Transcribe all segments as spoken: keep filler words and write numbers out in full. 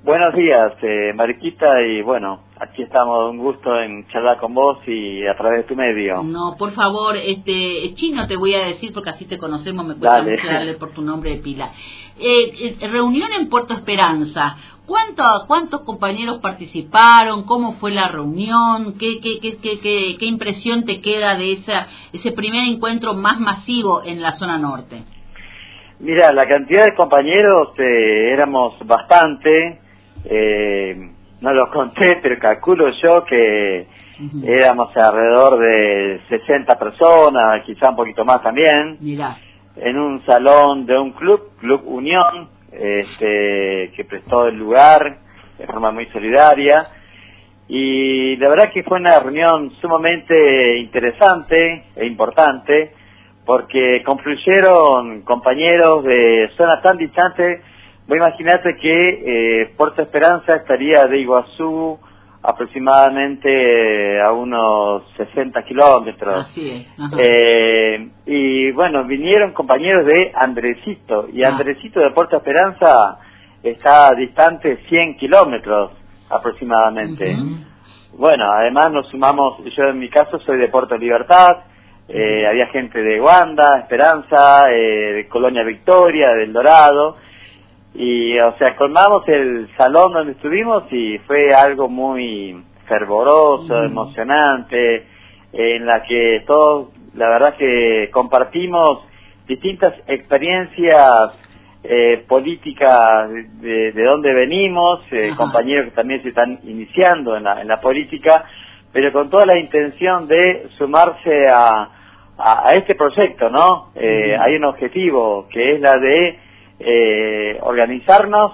Buenos días, eh, Mariquita, y bueno, aquí estamos, un gusto en charlar con vos y a través de tu medio. No, por favor, este Chino te voy a decir, porque así te conocemos, me cuesta Dale. mucho darle por tu nombre de pila. Eh, eh, reunión en Puerto Esperanza, ¿Cuánto, ¿cuántos compañeros participaron? ¿Cómo fue la reunión? ¿Qué, qué, qué, qué, qué, qué impresión te queda de esa, ese primer encuentro más masivo en la zona norte? Mira, la cantidad de compañeros eh, éramos bastante, eh, no los conté, pero calculo yo que uh-huh. éramos alrededor de sesenta personas, quizá un poquito más también. Mirá. En un salón de un club, Club Unión, este, que prestó el lugar de forma muy solidaria, y la verdad que fue una reunión sumamente interesante e importante, porque confluyeron compañeros de zonas tan distantes. Vos imaginate que eh, Puerto Esperanza estaría de Iguazú aproximadamente a unos sesenta kilómetros. Así es. Eh, y bueno, vinieron compañeros de Andresito, y ah. Andresito de Puerto Esperanza está distante cien kilómetros aproximadamente. Uh-huh. Bueno, además nos sumamos, yo en mi caso soy de Puerto Libertad, eh, había gente de Wanda, Esperanza, eh, de Colonia Victoria, del Dorado, y o sea, colmamos el salón donde estuvimos y fue algo muy fervoroso, uh-huh. emocionante, en la que todos, la verdad que compartimos distintas experiencias eh, políticas de, de dónde venimos, eh, compañeros que también se están iniciando en la, en la política, pero con toda la intención de sumarse a, a, a este proyecto, ¿no? Eh, uh-huh. Hay un objetivo que es la de eh, organizarnos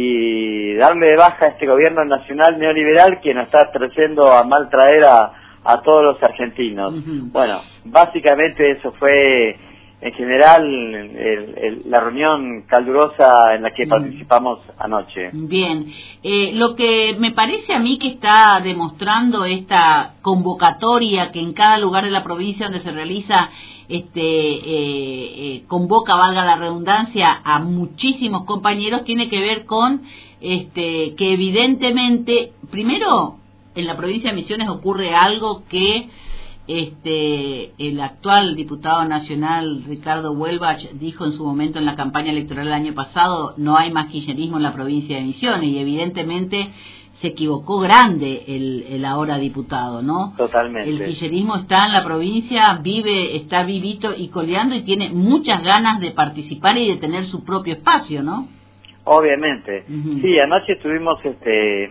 y darle de baja a este gobierno nacional neoliberal que nos está trayendo a mal traer a a todos los argentinos. Uh-huh. Bueno, básicamente eso fue en general el, el, la reunión calurosa en la que uh-huh. participamos anoche. Bien, eh, lo que me parece a mí que está demostrando esta convocatoria que en cada lugar de la provincia donde se realiza, este eh, eh, convoca, valga la redundancia, a muchísimos compañeros, tiene que ver con este que evidentemente, primero, en la provincia de Misiones ocurre algo que este el actual diputado nacional Ricardo Huelbach dijo en su momento en la campaña electoral del año pasado: no hay más kirchnerismo en la provincia de Misiones, y evidentemente se equivocó grande el, el ahora diputado, ¿no? Totalmente. El kirchnerismo está en la provincia, vive, está vivito y coleando, y tiene muchas ganas de participar y de tener su propio espacio, ¿no? Obviamente. Uh-huh. Sí, anoche estuvimos este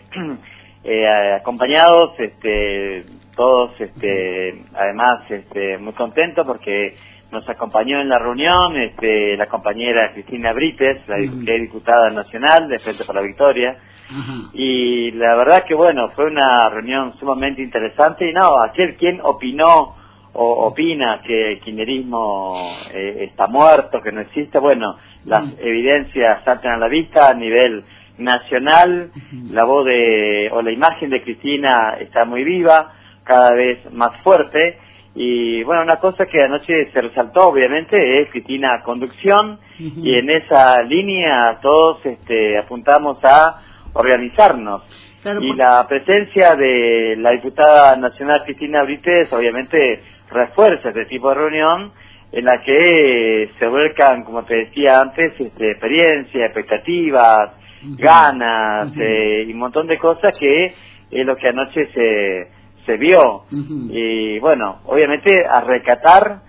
Eh, acompañados, este, todos, este, además, este, muy contentos porque nos acompañó en la reunión, este, la compañera Cristina Brites, la uh-huh. diputada nacional de Frente por la Victoria, uh-huh. y la verdad que bueno, fue una reunión sumamente interesante. Y no, aquel quien opinó o opina que el kirchnerismo eh, está muerto, que no existe, bueno, las uh-huh. evidencias saltan a la vista a nivel nacional. Uh-huh. La voz de o la imagen de Cristina está muy viva, cada vez más fuerte, y bueno, una cosa que anoche se resaltó obviamente es Cristina conducción, uh-huh. y en esa línea todos este, apuntamos a organizarnos, claro, y por... la presencia de la diputada nacional Cristina Brites obviamente refuerza este tipo de reunión en la que se vuelcan, como te decía antes, este, experiencias, expectativas, uh-huh. ganas, uh-huh. eh, y un montón de cosas que es lo que anoche se, se vio. Uh-huh. Y bueno, obviamente a recatar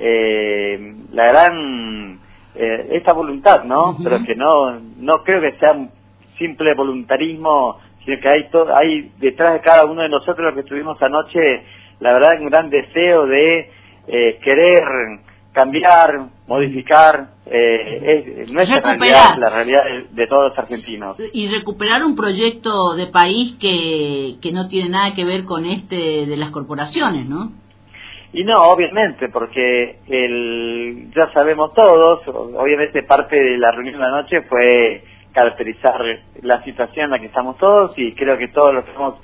eh, la gran, eh, esta voluntad, ¿no? Uh-huh. Pero que no no creo que sea un simple voluntarismo, sino que hay, to- hay detrás de cada uno de nosotros, los que estuvimos anoche, la verdad, un gran deseo de eh, querer cambiar, modificar eh, es, nuestra realidad, la realidad de, de todos los argentinos. Y recuperar un proyecto de país que, que no tiene nada que ver con este de las corporaciones, ¿no? Y no, obviamente, porque el, ya sabemos todos, obviamente parte de la reunión de la noche fue caracterizar la situación en la que estamos todos, y creo que todos lo estamos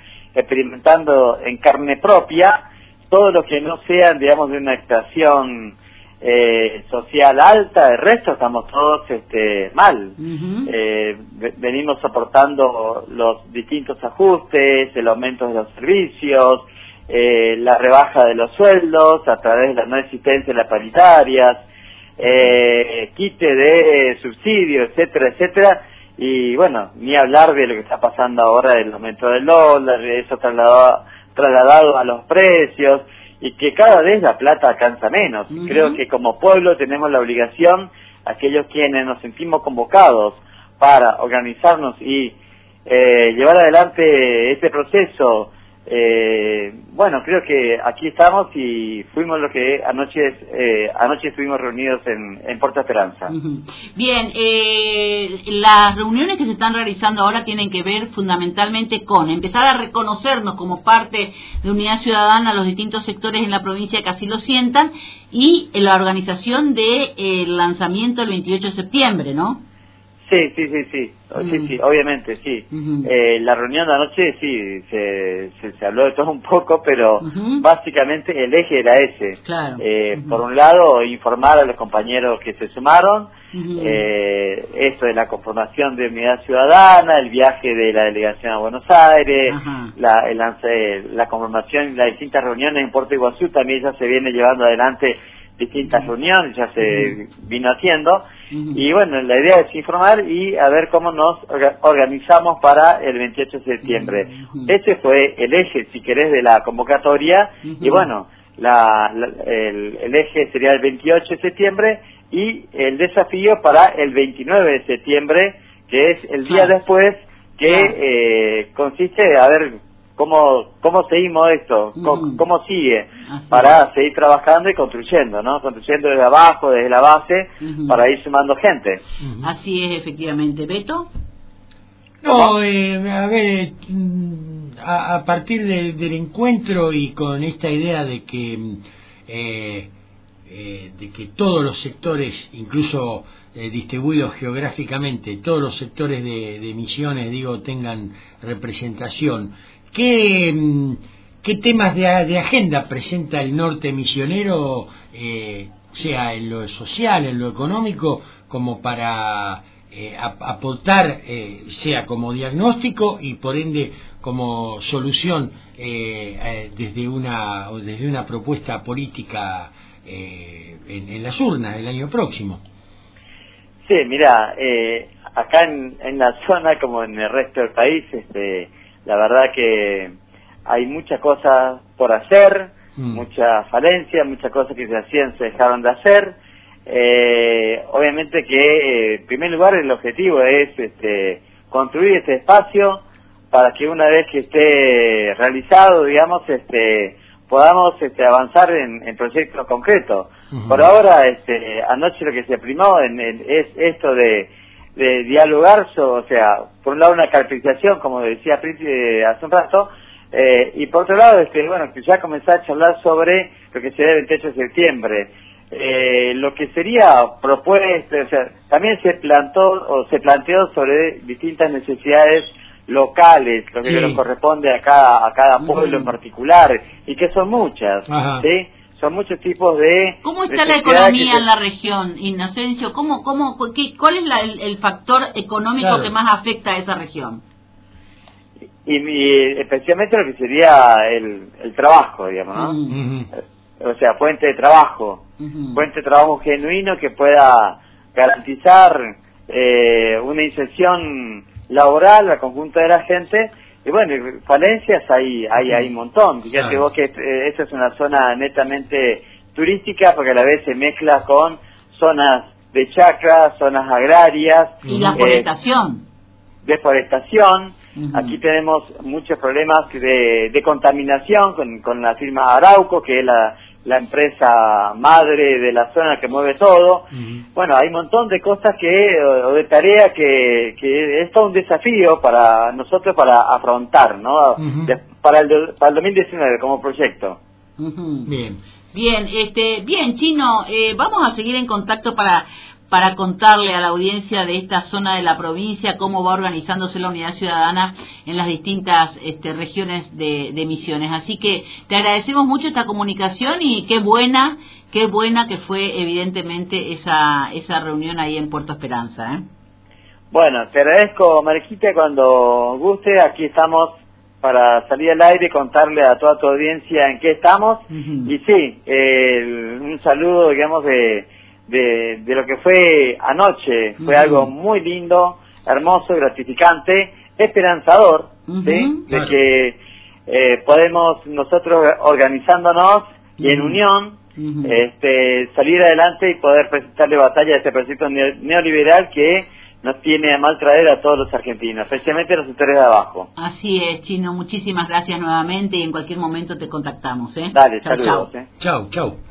experimentando en carne propia, todo lo que no sea, digamos, de una extracción eh, social alta, el resto estamos todos este, mal. Uh-huh. eh, venimos soportando los distintos ajustes, el aumento de los servicios, eh, la rebaja de los sueldos a través de la no existencia de las paritarias, eh, quite de subsidios, etcétera, etcétera. Y bueno, ni hablar de lo que está pasando ahora del aumento del dólar, eso trasladado, trasladado a los precios, y que cada vez la plata alcanza menos. Uh-huh. Creo que como pueblo tenemos la obligación, aquellos quienes nos sentimos convocados para organizarnos y eh, llevar adelante este proceso. Eh, bueno, creo que aquí estamos y fuimos lo que anoche eh, anoche estuvimos reunidos en, en Puerto Esperanza. Uh-huh. Bien, eh, las reuniones que se están realizando ahora tienen que ver fundamentalmente con empezar a reconocernos como parte de Unidad Ciudadana a los distintos sectores en la provincia que así lo sientan, y la organización del de, eh, lanzamiento el veintiocho de septiembre, ¿no? Sí, sí, sí, sí, uh-huh. sí, sí, obviamente, sí. Uh-huh. Eh, la reunión de anoche, sí, se, se, se habló de todo un poco, pero uh-huh. básicamente el eje era ese. Claro. Eh, uh-huh. Por un lado, informar a los compañeros que se sumaron, uh-huh. eh, esto de la conformación de Unidad Ciudadana, el viaje de la delegación a Buenos Aires, uh-huh. la, el lance, la conformación, las distintas reuniones en Puerto Iguazú también ya se viene llevando adelante distintas uh-huh. reuniones, ya se uh-huh. vino haciendo, uh-huh. y bueno, la idea es informar y a ver cómo nos orga- organizamos para el veintiocho de septiembre. Uh-huh. Ese fue el eje, si querés, de la convocatoria, uh-huh. y bueno, la, la, el, el eje sería el veintiocho de septiembre y el desafío para el veintinueve de septiembre, que es el día claro. después, que claro. eh, consiste, a ver, ¿Cómo, cómo seguimos esto? ¿Cómo, cómo sigue? Así para es. seguir trabajando y construyendo, ¿no? Construyendo desde abajo, desde la base, uh-huh. para ir sumando gente. Uh-huh. Así es, efectivamente. ¿Beto? No, eh, a ver, a, a partir de, del encuentro y con esta idea de que, eh, eh, de que todos los sectores, incluso eh, distribuidos geográficamente, todos los sectores de, de Misiones, digo, tengan representación, ¿Qué, qué temas de, de agenda presenta el norte misionero, eh, sea en lo social, en lo económico, como para eh, aportar, eh, sea como diagnóstico y por ende como solución eh, eh, desde una desde una propuesta política eh, en, en las urnas el año próximo? Sí, mira, eh, acá en, en la zona como en el resto del país, este la verdad que hay muchas cosas por hacer, mm. muchas falencias, muchas cosas que se hacían se dejaron de hacer. Eh, obviamente que, eh, en primer lugar, el objetivo es este, construir este espacio para que una vez que esté realizado, digamos, este, podamos este, avanzar en, en proyectos concretos. Uh-huh. Por ahora, este, anoche lo que se primó en, en, es esto de de dialogar, so, o sea, por un lado una caracterización, como decía Pritzi eh, hace un rato, eh, y por otro lado, este, bueno, que ya comenzar a charlar sobre lo que sería el veintiocho de septiembre. Eh, lo que sería propuesta, o sea, también se plantó o se planteó sobre distintas necesidades locales, lo que sí. nos corresponde a cada, a cada pueblo mm. en particular, y que son muchas, Ajá. ¿sí? Son muchos tipos de... ¿Cómo está la economía se... en la región, Inocencio? ¿Cómo, cómo, qué, ¿Cuál es la, el, el factor económico claro. que más afecta a esa región? Y, y especialmente lo que sería el, el trabajo, digamos, ¿no? Uh-huh. O sea, fuente de trabajo, uh-huh. fuente de trabajo genuino que pueda garantizar eh, una inserción laboral al conjunto de la gente. Y bueno, falencias hay hay, hay un montón. Fíjate claro. vos que eh, esta es una zona netamente turística porque a la vez se mezcla con zonas de chacra, zonas agrarias. Y la forestación. Eh, deforestación. Uh-huh. Aquí tenemos muchos problemas de, de contaminación con, con la firma Arauco, que es la, la empresa madre de la zona que mueve todo. Uh-huh. Bueno, hay un montón de cosas que, o de tareas que, que es todo un desafío para nosotros para afrontar, ¿no? Uh-huh. De, para, el, para el dos mil diecinueve como proyecto. Uh-huh. Bien. Bien, este, bien, Chino, eh, vamos a seguir en contacto para para contarle a la audiencia de esta zona de la provincia cómo va organizándose la Unidad Ciudadana en las distintas este, regiones de, de Misiones. Así que te agradecemos mucho esta comunicación y qué buena, qué buena que fue evidentemente esa, esa reunión ahí en Puerto Esperanza, ¿eh? Bueno, te agradezco, Mariquita, cuando guste, aquí estamos para salir al aire y contarle a toda tu audiencia en qué estamos. Uh-huh. Y sí, eh, un saludo, digamos, de, de, de lo que fue anoche. Fue uh-huh. algo muy lindo, hermoso, gratificante, esperanzador, uh-huh. ¿sí? De que eh, podemos nosotros organizándonos y uh-huh. en unión uh-huh. este, salir adelante y poder presentarle batalla a este proyecto neoliberal que nos tiene a mal traer a todos los argentinos, especialmente a los sectores de abajo. Así es, Chino, muchísimas gracias nuevamente y en cualquier momento te contactamos, ¿eh? Dale, chau, saludos. Chau, ¿eh? chau. Chau.